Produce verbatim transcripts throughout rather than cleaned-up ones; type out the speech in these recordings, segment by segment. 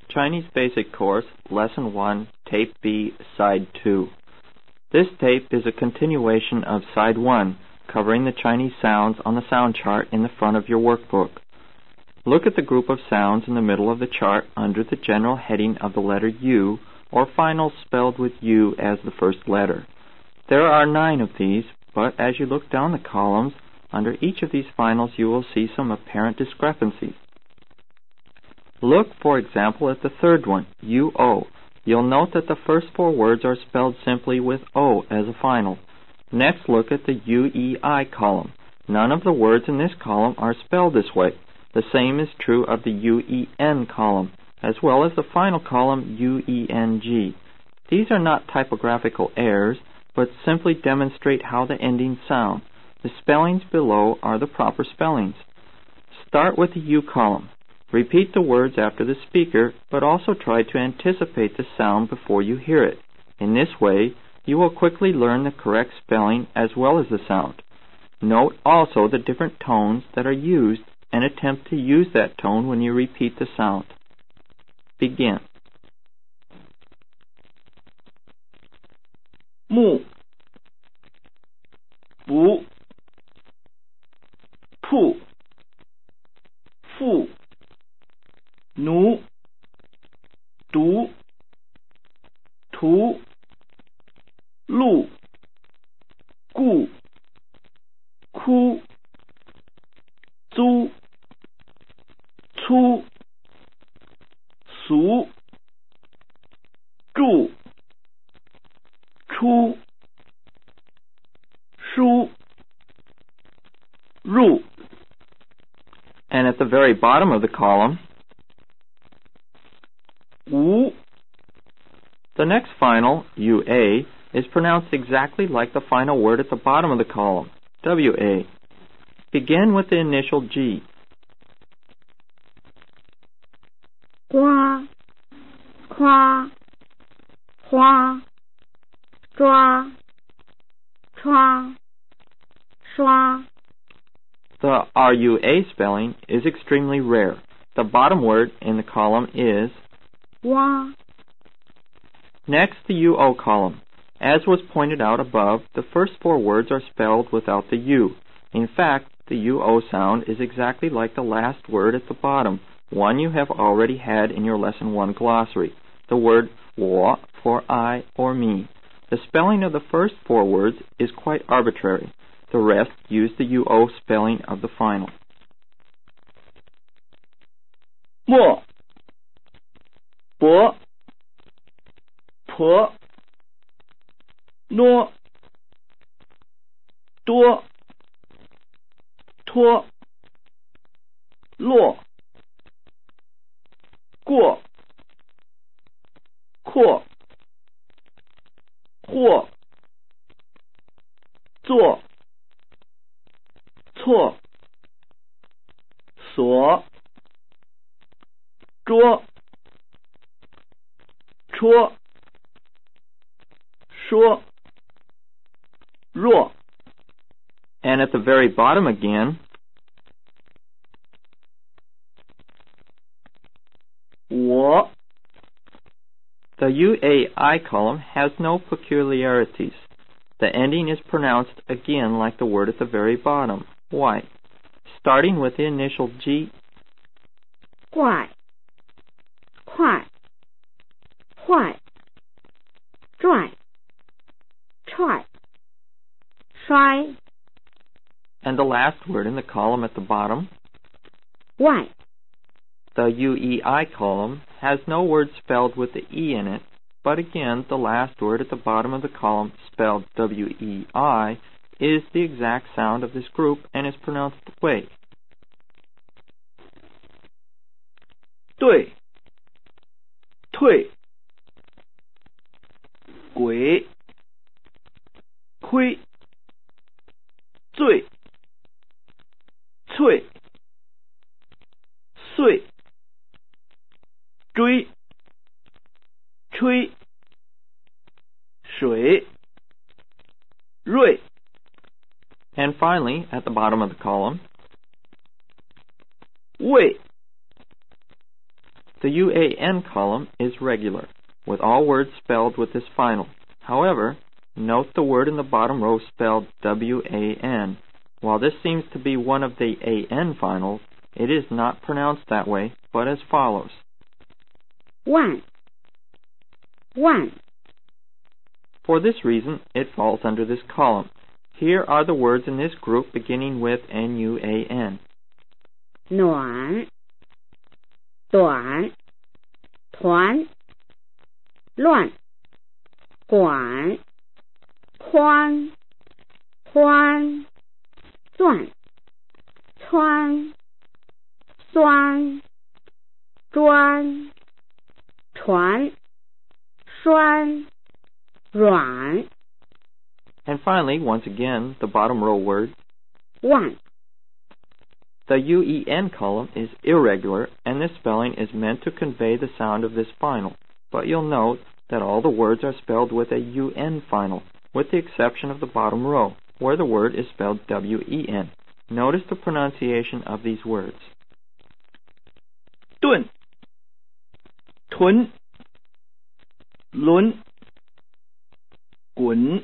Chinese Basic Course, Lesson one, Tape B, Side two. This tape is a continuation of Side one, covering the Chinese sounds on the sound chart in the front of your workbook. Look at the group of sounds in the middle of the chart under the general heading of the letter U, or finals spelled with U as the first letter. There are nine of these, but as you look down the columns, under each of these finals you will see some apparent discrepancies. Look, for example, at the third one, U O. You'll note that the first four words are spelled simply with O as a final. Next, look at the U E I column. None of the words in this column are spelled this way. The same is true of the U E N column, as well as the final column U E N G. These are not typographical errors, but simply demonstrate how the endings sound. The spellings below are the proper spellings. Start with the U column. Repeat the words after the speaker, but also try to anticipate the sound before you hear it. In this way, you will quickly learn the correct spelling as well as the sound. Note also the different tones that are used and attempt to use that tone when you repeat the sound. Begin. Mu, bu, pu, fu, nu, du, tu, lu, gu, ku, zu, cu, su, zhu, chu, shu, ru. And at the very bottom of the column, wu. The next final, U A, is pronounced exactly like the final word at the bottom of the column, W A. Begin with the initial G. Gua, kwa, hua, zhua, chua, shua. The R U A spelling is extremely rare. The bottom word in the column is wa. Next, the U O column. As was pointed out above, the first four words are spelled without the U. In fact, the U O sound is exactly like the last word at the bottom, one you have already had in your Lesson one glossary, the word wo for I or me. The spelling of the first four words is quite arbitrary. The rest use the U O spelling of the final. Mo, bo, po, no, do, to, lo,过,扩,或, 做, 错, 所, 捉, 戳, 说, 若. And at the very bottom again, 我. The U A I column has no peculiarities. The ending is pronounced again like the word at the very bottom, why. Starting with the initial G, 怪, 快, 坏, 拽, 踹, 摔, and the last word in the column at the bottom, 外. The U E I column has no word spelled with the E in it, but again, the last word at the bottom of the column, spelled W E I, is the exact sound of this group and is pronounced wei. 对, 退, 鬼, 亏, 醉, 脆, 碎, 追, 吹, 水, 锐. And finally, at the bottom of the column, 胃, The U A N column is regular, with all words spelled with this final. However, note the word in the bottom row spelled W A N. While this seems to be one of the A N finals, it is not pronounced that way, but as follows. One. One. For this reason, it falls under this column. Here are the words in this group beginning with N U A N. 暖 短 团 乱 管 宽 宽 钻 穿 酸 专 传 栓 软 And finally, once again, the bottom row word. One. The U E N column is irregular, and this spelling is meant to convey the sound of this final. But you'll note that all the words are spelled with a U N final, with the exception of the bottom row, where the word is spelled W E N. Notice the pronunciation of these words. 顿 屯 轮 滚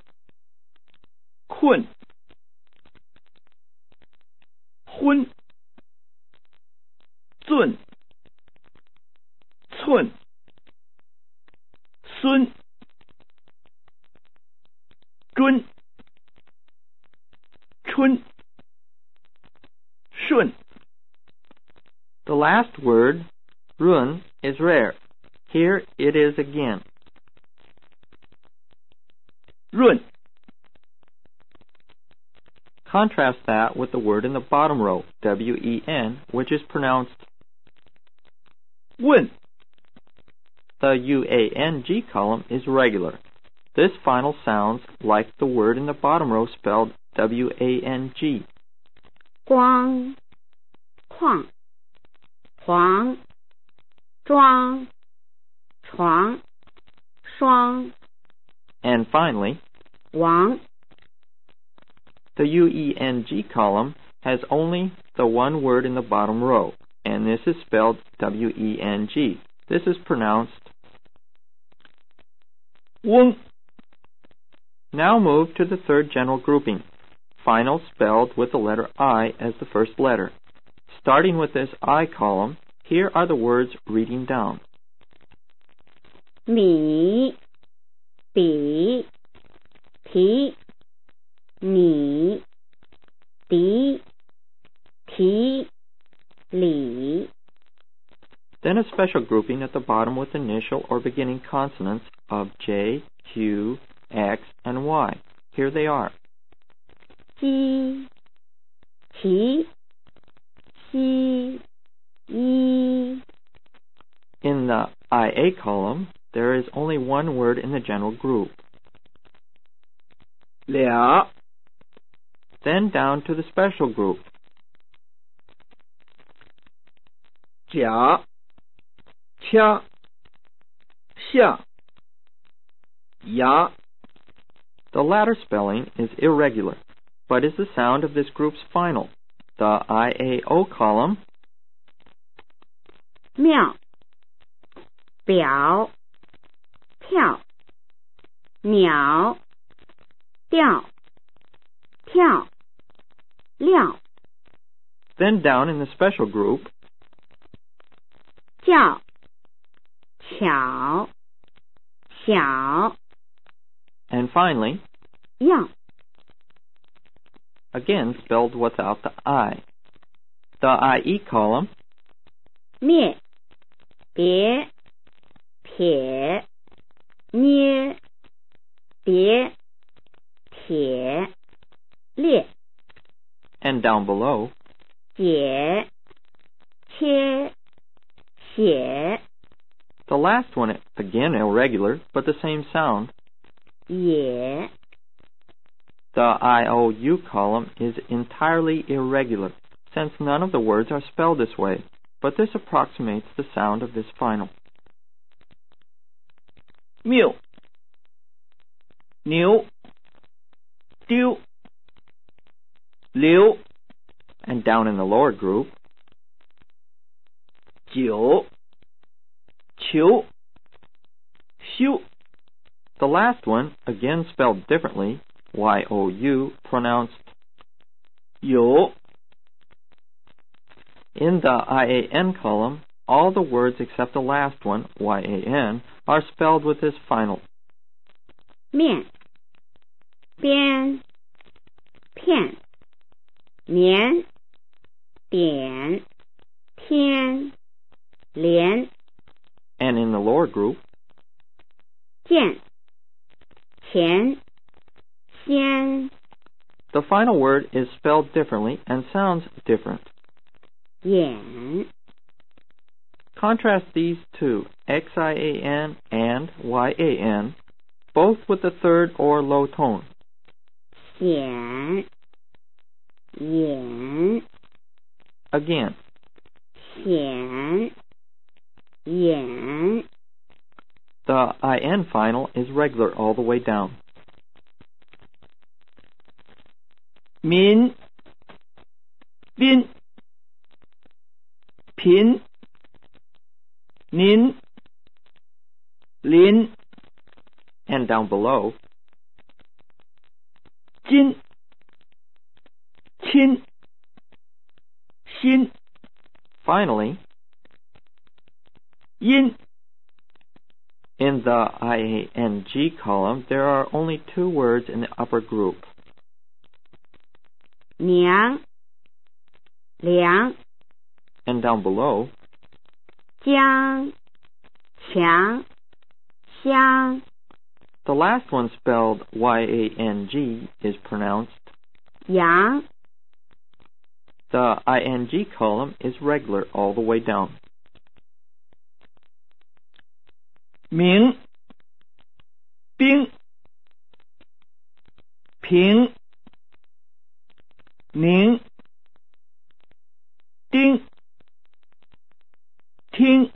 困 昏 圳 寸 孙 尊 春 顺 The last word, run, is rare. Here it is again. 润 Contrast that with the word in the bottom row, W E N, which is pronounced 问 The U A N G column is regular. This final sounds like the word in the bottom row spelled W A N G. 光 况 黄 装 床 双 And finally, 王 the U E N G column has only the one word in the bottom row, and this is spelled W E N G. This is pronounced 翁 Now move to the third general grouping, final spelled with the letter I as the first letter. Starting with this I column, here are the words reading down. 米 比 提 你 敌 提 里 Then a special grouping at the bottom with initial or beginning consonants of J, Q, X, and Y. Here they are. 鸡 齐 西 一 In the I A column, there is only one word in the general group. 俩 Then down to the special group. 甲掐下牙 The latter spelling is irregular, but is the sound of this group's final. The I A O column 妙 表 跳 鸟 调 跳 料 Then down in the special group, 叫 巧 小 and finally, 要 again spelled without the I. The I E column 灭别撇捏别铁裂 and down below, 解切写 the last one again irregular, but the same sound. 也 The I O U column is entirely irregular, since none of the words are spelled this way, but this approximates the sound of this final. 谬牛丢留 And down in the lower group, 酒求修 The last one, again spelled differently, Y O U, pronounced 有 In the I A N column, all the words except the last one, Y A N, are spelled with this final. 面边片年点天连 And in the lower group, 见前先 the final word is spelled differently and sounds different. 眼 Contrast these two, X I A N and Y A N, both with the third or low tone. 显眼 Again, 显眼 the I N final is regular all the way down. 民宾贫您邻 And down below, 今亲心 finally, 因 in the I A N G column, there are only two words in the upper group. 娘梁 And down below, 江强乡 the last one spelled Y A N G is pronounced. 阳 The I N G column is regular all the way down. 明兵平宁丁听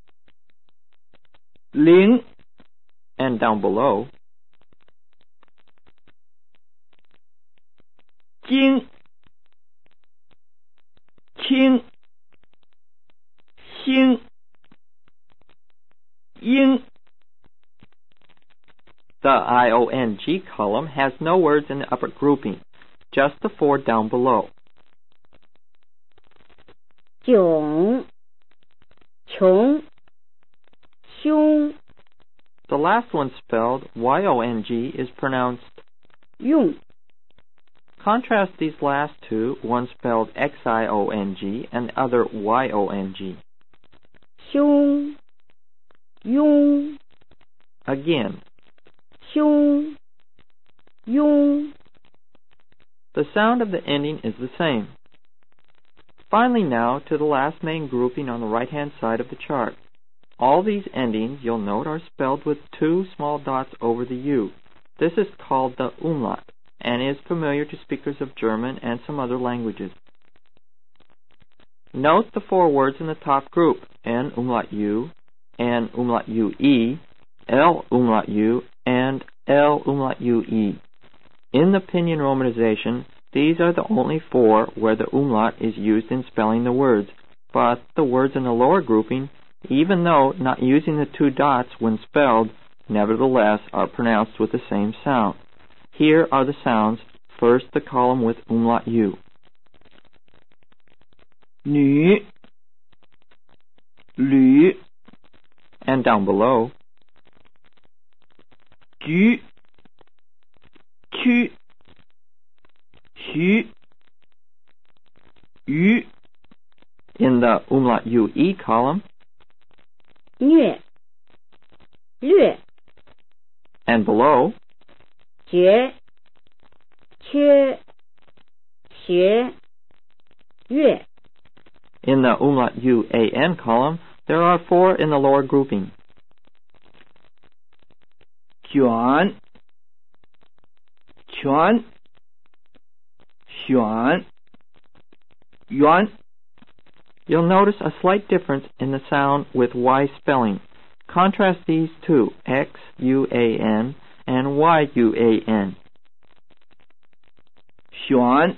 灵 And down below, 经清兴英 the I O N G column has no words in the upper grouping, just the four down below. 囧穷凶 The last one spelled Y O N G is pronounced. 用 Contrast these last two, one spelled X I O N G and the other Y O N G. 凶庸 Again, 凶庸 the sound of the ending is the same. Finally now to the last main grouping on the right-hand side of the chart. All these endings, you'll note, are spelled with two small dots over the U. This is called the umlaut and is familiar to speakers of German and some other languages. Note the four words in the top group, N umlaut U, N umlaut U E, L umlaut U, and L umlaut U E. In the Pinyin romanization, these are the only four where the umlaut is used in spelling the words, but the words in the lower grouping, even though not using the two dots when spelled, nevertheless are pronounced with the same sound. Here are the sounds, first the column with umlaut U. 女吕 And down below, 局区徐鱼 in the umlaut U E column, 虐略 and below, 绝缺学乐 in the umlaut U A N column, there are four in the lower grouping. 卷全选圆 You'll notice a slight difference in the sound with Y spelling. Contrast these two, X U A N and Y U A N. 选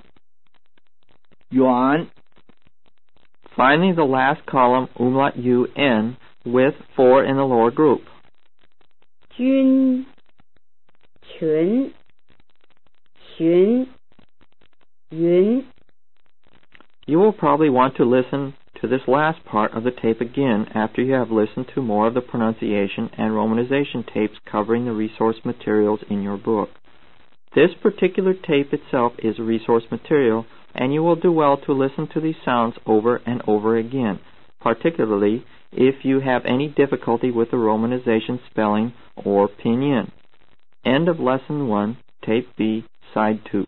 圆 Finally, the last column, umlaut U N, with for in the lower group. Jun, Chun, Xun, Yun. You will probably want to listen to this last part of the tape again after you have listened to more of the pronunciation and romanization tapes covering the resource materials in your book. This particular tape itself is resource material, and you will do well to listen to these sounds over and over again, particularly if you have any difficulty with the romanization spelling or pinyin. End of Lesson one, Tape B, Side two.